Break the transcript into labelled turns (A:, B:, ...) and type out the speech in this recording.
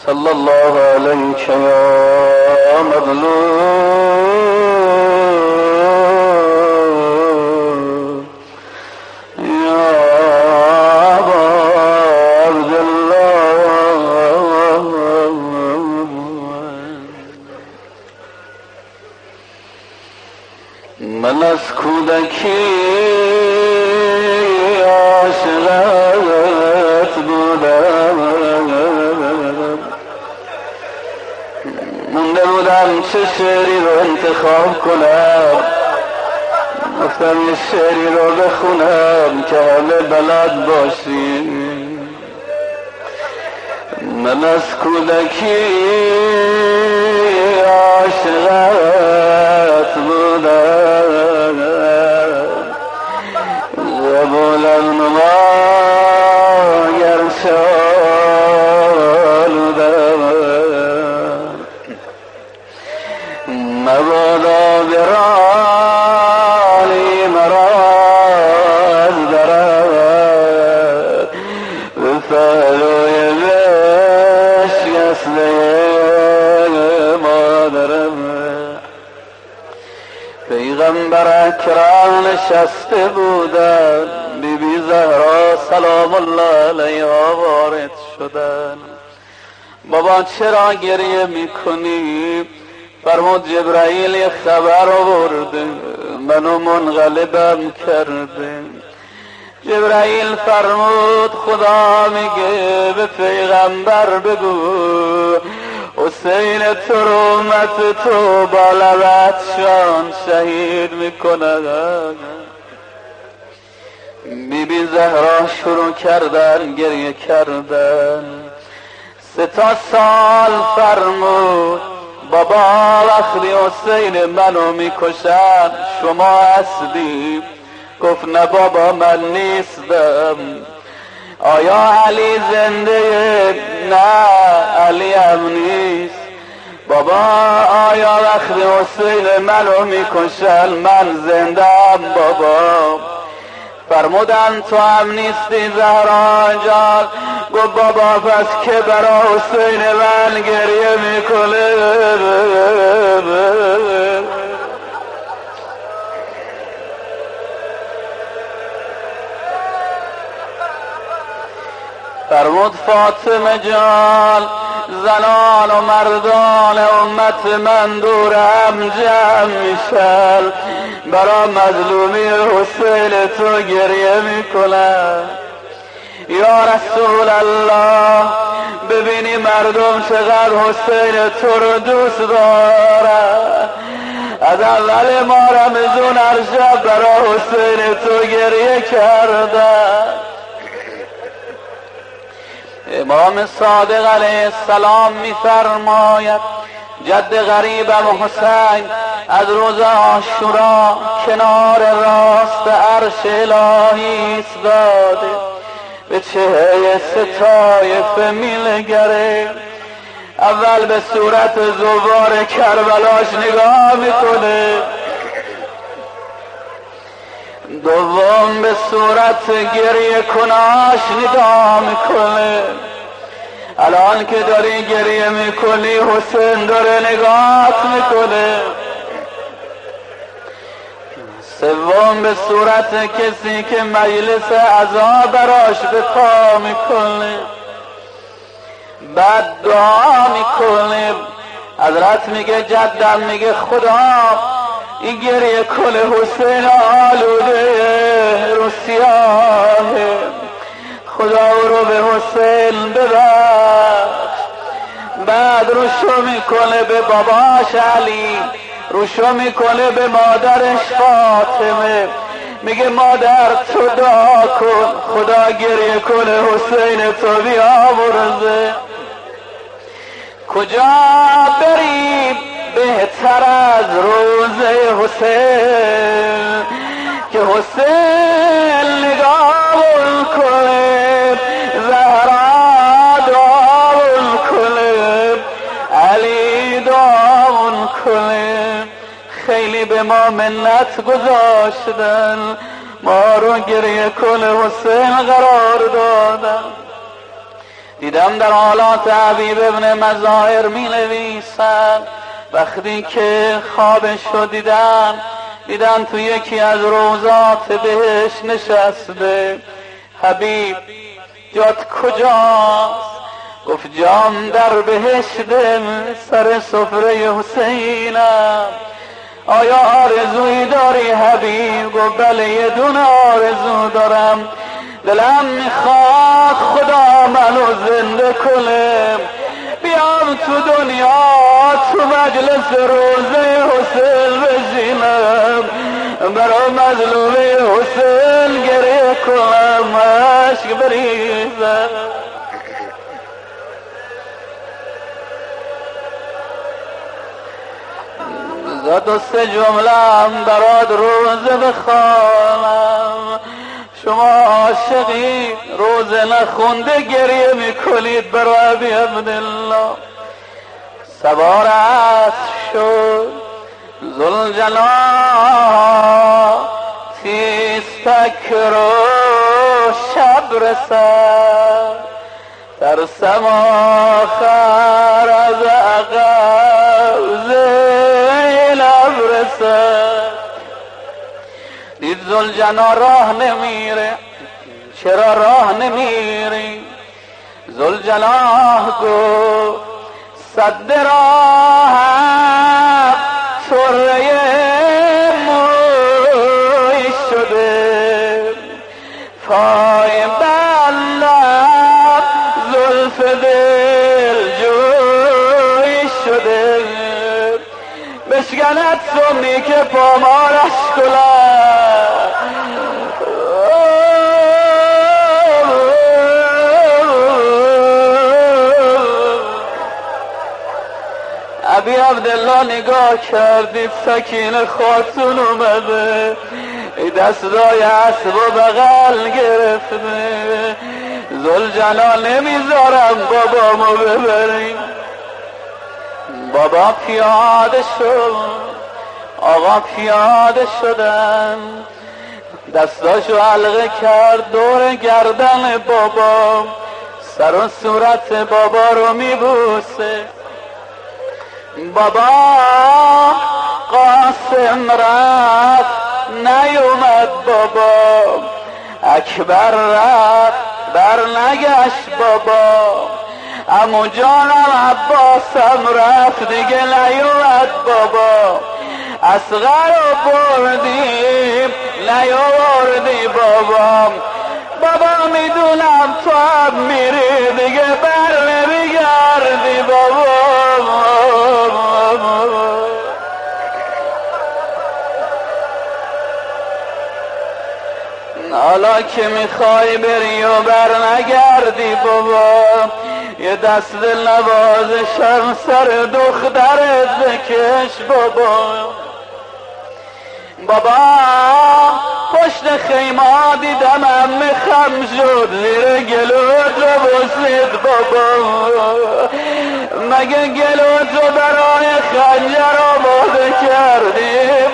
A: صلى الله عليك يا مظلوم يا أبا عبد الله. من از کودکی عاشقت بودم، مونده بودم چه شعری رو انتخاب کنم، گفتم یه شعری رو بخونم که همه بلد باشیم. من از کودکی عاشقت بودم، زبول النما گرشالودم، مبادا برانی مرا از درد به پهلوی بشکسته مادرم. پیغمبر اکرم نشسته بودن، بی بی زهرا سلام الله علیها وارد شدن. بابا چرا گریه میکنی؟ فرمود جبرائیل یه خبر آورده، منو منقلبم کرده. جبرائیل فرمود خدا میگه به پیغمبر بگو حسین تو رو امت تو با لبتشان شهید میکنن. بی بی زهرا شروع کردن گریه کردن. 3 سال فرمود بابا وقتی حسین منو میکشن شما هستی؟ گفت نه بابا من نیستم. آیا علی زنده؟ نه علی هم نیست. بابا آیا وقتی حسین منو میکشن من زندم؟ بابا فرمودن تو هم نیستی زهرا جان. گفت بابا پس که برا حسین من گریه میکنه؟ فرمود فاطمه جان زنان و مردان امت من دور هم جمع میشن، برا مظلومی حسین تو گریه میکنن. یا رسول الله ببینی مردم چقدر حسین تو رو دوست دارن. از اول ما رمضان هر شب برا حسین تو گریه کردن. امام صادق علیه السلام میفرماید جد غریبم حسین از روز عاشورا کنار راست عرش الهی ایستاده، به چهره 3 طایفه میلگره. اول به صورت زوار کربلاش نگاه میکنه، دوم به صورت گریه کناش نگاه میکنه. الان که داری گریه میکنی حسین داره نگاهت میکنه. سوم به صورت کسی که مجلس عزا براش به پا میکنه، بعد دعا میکنه. حضرت میگه جدم میگه خدا این گریه کل حسین آلوده رو سیاهه، خدا رو به حسین ببخش. بعد روشو میکنه به باباش علی، روشو میکنه به مادرش فاطمه، میگه مادر تو دعا کن خدا گریه کنه حسین تو بیاورزه. کجا بریم بهتر از روز حسین که حسین نگاه کنه، زهرا دعا کنه، علی دعا کنه. خیلی به ما منت گذاشتن، ما رو گریه کن حسین قرار دادن. دیدم در حالات حبیب ابن مظاهر می نویسن وقتی که خوابشو دیدن تو یکی از روضات بهشت نشسته. حبیب جات کجاست؟ گفت جام در بهشت سر سفره حسینم. آیا آرزویی داری حبیب؟ گفت بله یه دونه آرزو دارم، دلم میخواد خدا منو زنده کنه بیام تو دنیا تو مجلس روزه حسین بشینم برا مظلومه حسین گریه کنم عشق بریزم. زد و سه جملم برات روزه بخوانم. شما عاشقی روزه نخونده گریه میکنید برای ابی عبدالله. سوار عصر شد ذوالجلال تیستک رو شب رسد ترسم آخر از عقب زینب رسد. دید ذوالجلال راه نمیره. چرا راه نمیری؟ ذوالجلال گفت صد راه سره موی شده پای بلم زلف دل جوی شده بشکند سمی که پامارش کلد ابی عبدالله نگاه کردید سکینه خاتون اومده دستای اسب و بغل گرفته. ذوالجلال نمیذارم بابامو ببریم. بابا پیاده شد. آقا پیاده شدن دستاشو حلقه کرد دور گردن بابا سر و صورت بابا رو میبوسه. بابا قاسم رفت نیومد بابا اکبر رفت بر نگشت بابا عمو جانم عباسم رفت دیگه نیومد بابا اصغر رو بردیم نیاوردی بابا. بابا میدونم تو هم میری دیگه بر نمیگردی بابا. حالا که میخوای بری و بر نگردی بابا یه دست دل نوازشم سر دخترت بکش بابا. بابا پشت خیمه دیدم عمه خم شد زیر گلوت رو بوسید بابا. مگه گلوت رو برای خنجر آماده کردی؟